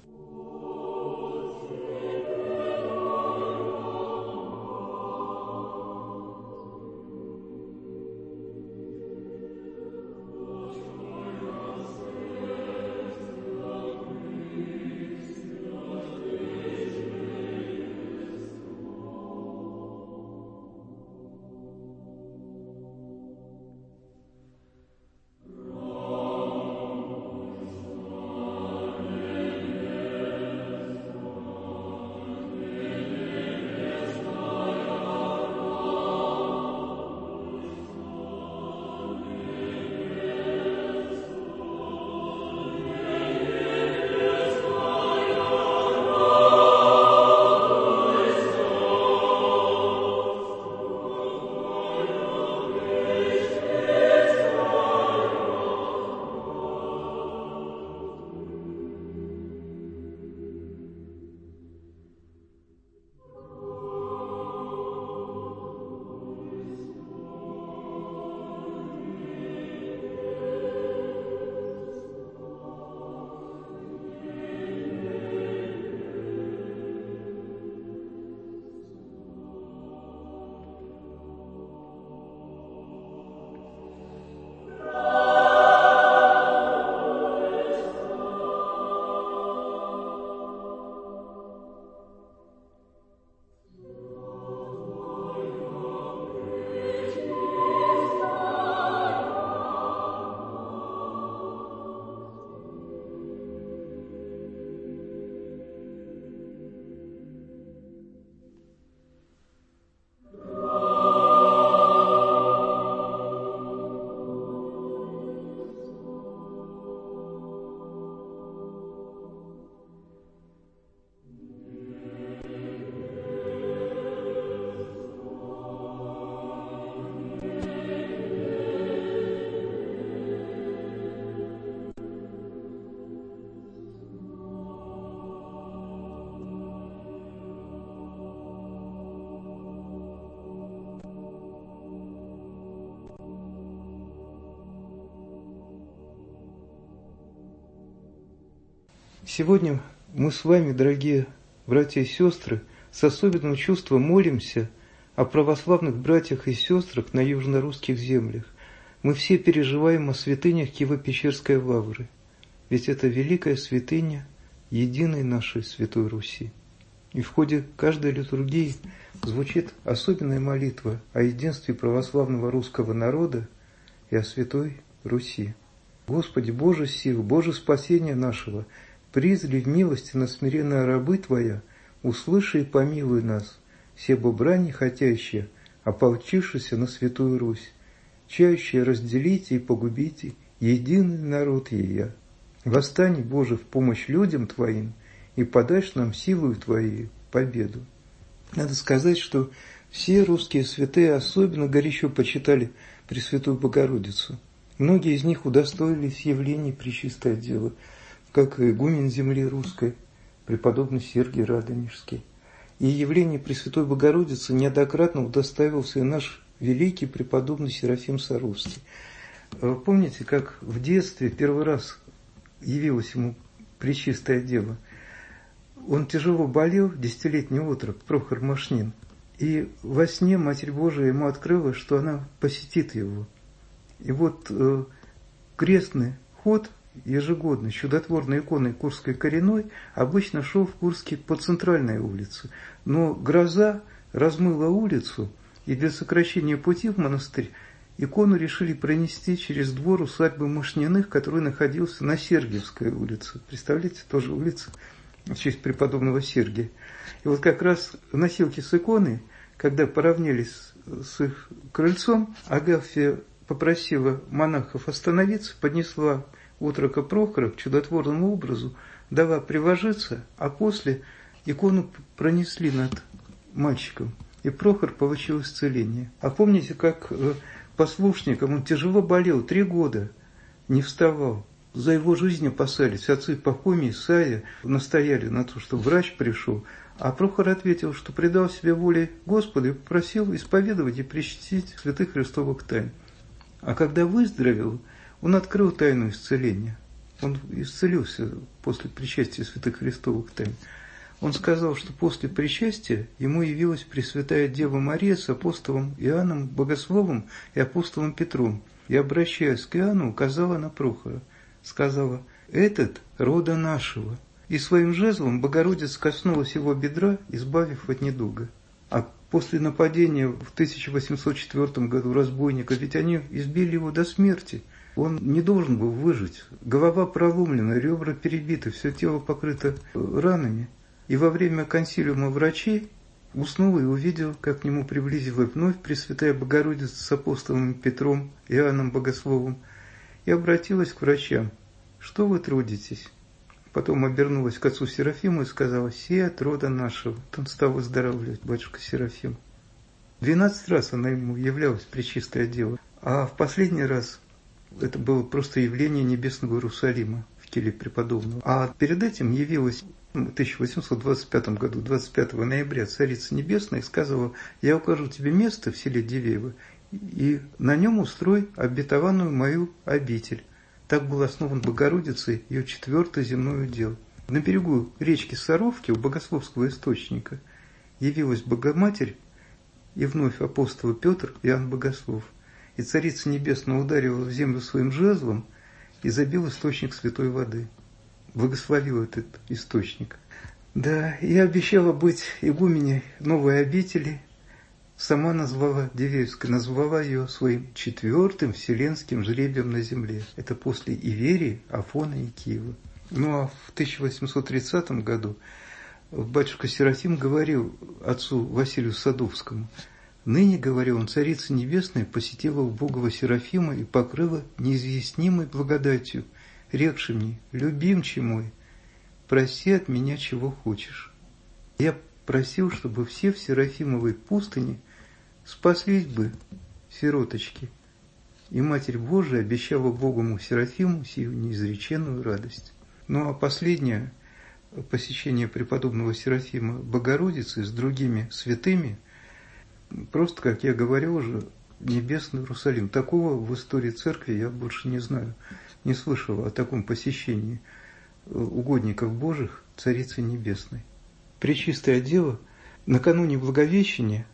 Сегодня мы с вами, дорогие братья и сестры, с особенным чувством молимся о православных братьях и сестрах на южно-русских землях. Мы все переживаем о святынях Киево-Печерской лавры, ведь это великая святыня единой нашей Святой Руси. И в ходе каждой литургии звучит особенная молитва о единстве православного русского народа и о Святой Руси. Господи, Боже сил, Боже спасения нашего, призри в милости на смиренные рабы Твоя, услыши и помилуй нас, все брани хотящие, ополчившиеся на Святую Русь, чающие разделите и погубите единый народ ея. Восстань, Боже, в помощь людям Твоим, и подашь нам силою Твоей победу. Надо сказать, что все русские святые особенно горячо почитали Пресвятую Богородицу. Многие из них удостоились явлений Пречистой Девы, как игумен земли русской, преподобный Сергий Радонежский. И явление Пресвятой Богородицы неоднократно удостаивался и наш великий преподобный Серафим Саровский. Вы помните, как в детстве первый раз явилась ему Пречистая Дева? Он тяжело болел, 10-летний отрок, Прохор Машнин. И во сне Матерь Божия ему открыла, что она посетит его. И вот крестный ход ежегодно чудотворной иконой Курской Коренной обычно шел в Курске по центральной улице. Но гроза размыла улицу, и для сокращения пути в монастырь икону решили пронести через двор усадьбы Мышниных, который находился на Сергиевской улице. Представляете, тоже улица в честь преподобного Сергия. И вот как раз носилки с иконой, когда поравнялись с их крыльцом, Агафья попросила монахов остановиться, поднесла отрока Прохора к чудотворному образу, дала приложиться, а после икону пронесли над мальчиком, и Прохор получил исцеление. А помните, как послушником он тяжело болел, 3 года не вставал. За его жизнь опасались. Отцы Пахомий и Исаия настояли на то, что врач пришел. А Прохор ответил, что предал себе воле Господа и попросил исповедовать и причастить святых Христовых тайн. А когда выздоровел, он открыл тайну исцеления. Он исцелился после причастия святых Христовых тайн. Он сказал, что после причастия ему явилась Пресвятая Дева Мария с апостолом Иоанном Богословом и апостолом Петром. И, обращаясь к Иоанну, указала на Прохора. Сказала: «Этот рода нашего». И своим жезлом Богородица коснулась его бедра, избавив от недуга. А после нападения в 1804 году разбойника, ведь они избили его до смерти. Он не должен был выжить. Голова проломлена, ребра перебиты, все тело покрыто ранами. И во время консилиума врачей уснул и увидел, как к нему приблизилась вновь Пресвятая Богородица с апостолом Петром, Иоанном Богословом, и обратилась к врачам: «Что вы трудитесь?» Потом обернулась к отцу Серафиму и сказала: «Сей от рода нашего». Он стал выздоравливать, батюшка Серафим. 12 раз она ему являлась, Пречистая Дева. А в последний раз это было просто явление небесного Иерусалима в теле преподобного. А перед этим явилась в 1825 году, 25 ноября, Царица Небесная, и сказала: «Я укажу тебе место в селе Дивеево, и на нем устрой обетованную мою обитель». Так был основан Богородицей ее 4-й земной удел. На берегу речки Саровки у Богословского источника явилась Богоматерь и вновь апостолы Петр и Иоанн Богослов. И Царица Небесная ударила в землю своим жезлом и забил источник святой воды. Благословил этот источник. Да, я обещала быть игуменей новой обители. Сама назвала Дивеевской, назвала ее своим 4-м вселенским жребием на земле. Это после Иверии, Афона и Киева. Ну а в 1830 году батюшка Серафим говорил отцу Василию Садовскому: «Ныне, говорил он, Царица Небесная посетила убогого Серафима и покрыла неизъяснимой благодатью, рекши мне: любимче мой, проси от меня чего хочешь». Я просил, чтобы все в Серафимовой пустыне спаслись бы, сироточки. И Матерь Божия обещала Богому Серафиму сию неизреченную радость. Ну а последнее посещение преподобного Серафима Богородицы с другими святыми, просто, как я говорил уже, небесный Иерусалим. Такого в истории церкви я больше не знаю, не слышал о таком посещении угодников Божьих Царицы Небесной. Пречистая Дева накануне Благовещения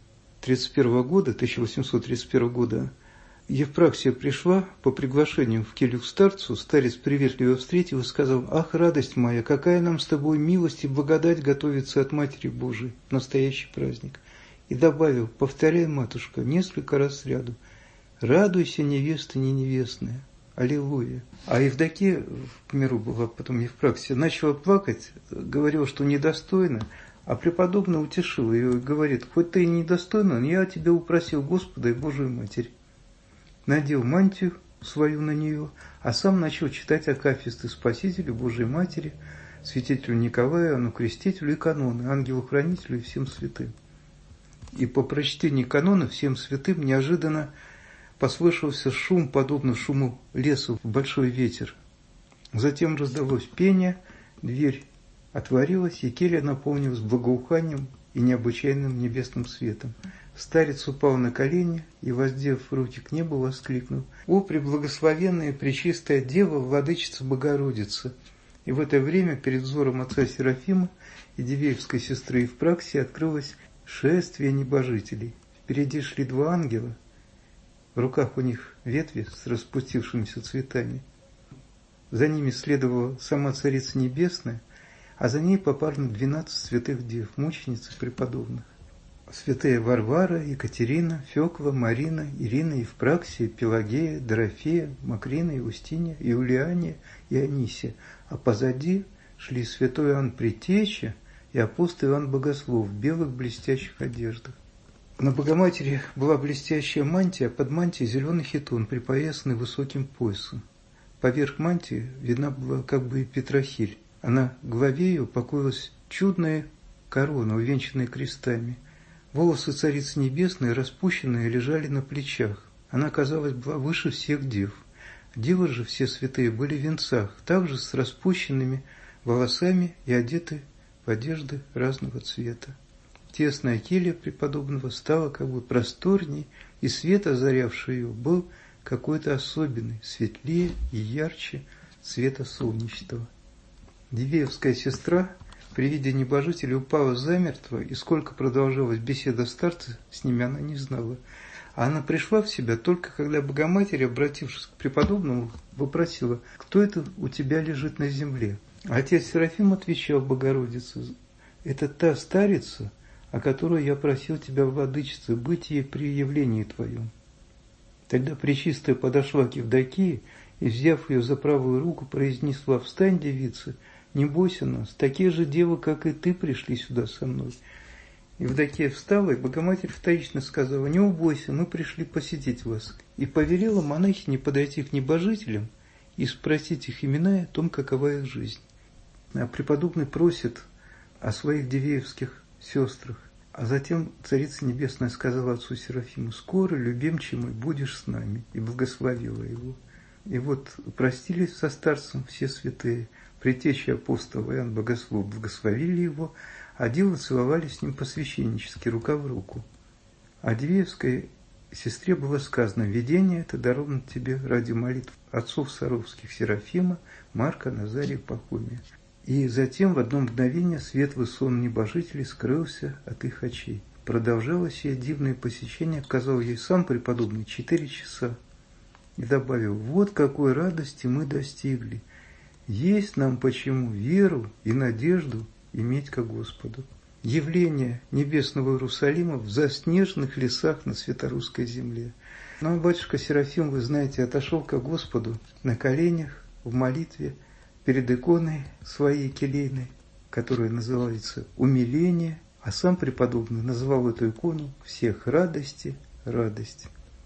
1831 года Евпраксия пришла по приглашению в келью к старцу, старец приветливо встретил и сказал: «Ах, радость моя, какая нам с тобой милость и благодать готовится от Матери Божией, настоящий праздник». И добавил: «Повторяй, матушка, несколько раз сряду: радуйся, невеста не невестная, аллилуйя». А Евдокия, к миру была потом Евпраксия, начала плакать, говорила, что недостойна, а преподобный утешил ее и говорит: «Хоть ты и недостойна, но я тебя упросил Господа и Божию Матерь». Надел мантию свою на нее, а сам начал читать акафисты Спасителю, Божией Матери, святителю Николаю, Иоанну Крестителю и каноны, ангелу-хранителю и всем святым. И по прочтении канона всем святым неожиданно послышался шум, подобно шуму леса в большой ветер. Затем раздалось пение, дверь отворилась, и келья наполнилась благоуханием и необычайным небесным светом. Старец упал на колени и, воздев руки к небу, воскликнул: «О, преблагословенная Пречистая Дева, Владычица Богородица!» И в это время перед взором отца Серафима и Дивеевской сестры Евпраксии открылось шествие небожителей. Впереди шли 2 ангела, в руках у них ветви с распустившимися цветами. За ними следовала сама Царица Небесная, а за ней попарно 12 святых дев, мучениц и преподобных. святые Варвара, Екатерина, Фёкла, Марина, Ирина, Евпраксия, Пелагея, Дорофея, Макрина, Иустиния, Иулиания и Анисия, а позади шли святой Иоанн Предтеча и апостол Иоанн Богослов в белых блестящих одеждах. На Богоматери была блестящая мантия, а под мантией зеленый хитон, припоясанный высоким поясом. Поверх мантии видна была как бы и петрохиль, а на голове ее покоилась чудная корона, увенчанная крестами. Волосы Царицы Небесной, распущенные, лежали на плечах. Она, казалось, была выше всех дев. Девы же все святые были в венцах, также с распущенными волосами и одеты в одежды разного цвета. Тесная келья преподобного стала как бы просторней, и свет, озарявший ее, был какой-то особенный, светлее и ярче света солнечного. Дивеевская сестра при виде небожителя упала замертво, и сколько продолжалась беседа старца, с ними она не знала. А она пришла в себя только когда Богоматерь, обратившись к преподобному, вопросила: «Кто это у тебя лежит на земле?» Отец Серафим отвечал Богородице: «Это та старица, о которой я просил тебя, владычица, быть ей при явлении твоем». Тогда Пречистая подошла к Евдокии и, взяв ее за правую руку, произнесла: «Встань, девица, не бойся нас, такие же девы, как и ты, пришли сюда со мной». Евдокия встала, и Богоматерь вторично сказала: «Не убойся, мы пришли посетить вас», и повелела монахине подойти к небожителям и спросить их имена и о том, какова их жизнь. А преподобный просит о своих дивеевских сестрах. А затем Царица Небесная сказала отцу Серафиму: «Скоро, любимче мой, будешь с нами», и благословила его. И вот простились со старцем все святые. Предтеча апостола Иоанн Богослов благословили его, а девы целовали с ним по-священнически, рука в руку. А Дивеевской сестре было сказано: «Видение это даровано тебе ради молитв отцов Саровских Серафима, Марка, Назария, Пахомия». И затем в одно мгновение светлый сон небожителей скрылся от их очей. Продолжалось сие дивное посещение, сказал ей сам преподобный, 4 часа. И добавил: «Вот какой радости мы достигли! Есть нам почему веру и надежду иметь ко Господу». Явление небесного Иерусалима в заснеженных лесах на Святорусской земле. Но батюшка Серафим, вы знаете, отошел ко Господу на коленях в молитве перед иконой своей келейной, которая называется «Умиление», а сам преподобный называл эту икону «Всех радости, радость».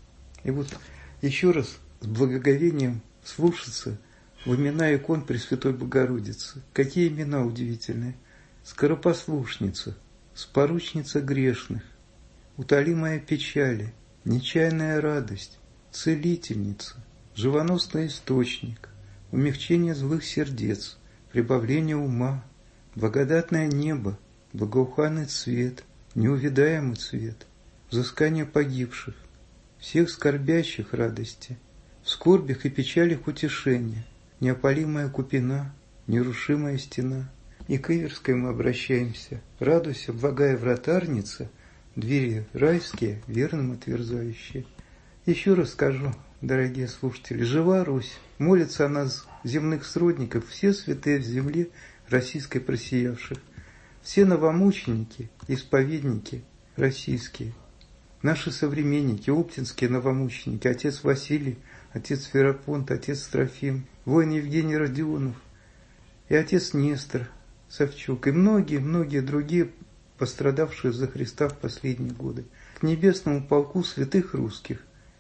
И вот еще раз с благоговением слушаться в имена икон Пресвятой Богородицы. Какие имена удивительные! Скоропослушница, споручница грешных, утолимая печали, нечаянная радость, целительница, живоносный источник, умягчение злых сердец, прибавление ума, благодатное небо, благоуханный цвет, неувидаемый цвет, взыскание погибших, всех скорбящих радости, в скорбях и печалях утешение, неопалимая купина, нерушимая стена. И к Иверской мы обращаемся: «Радуйся, благая вратарница, двери райские, верным отверзающие». Еще раз скажу, дорогие слушатели, жива Русь, молятся о нас земных сродников, все святые в земле российской просиявших, все новомученики, исповедники российские, наши современники, оптинские новомученики, отец Василий, отец Ферапонт, отец Трофим, воин Евгений Родионов и отец Нестор Савчук, и многие другие, пострадавшие за Христа в последние годы. К небесному полку святых русских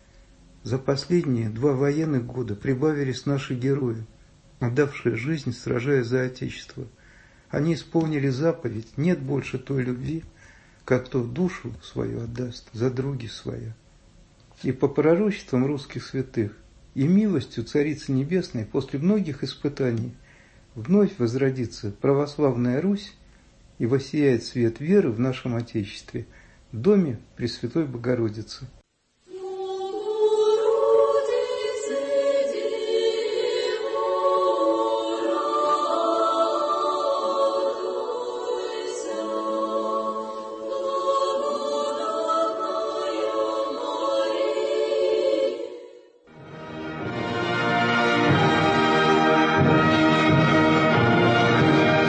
за последние 2 военных года прибавились наши герои, отдавшие жизнь, сражаясь за Отечество. Они исполнили заповедь: нет больше той любви, как кто душу свою отдаст за други своя. И по пророчествам русских святых и милостью Царицы Небесной после многих испытаний вновь возродится православная Русь и воссияет свет веры в нашем Отечестве в доме Пресвятой Богородицы.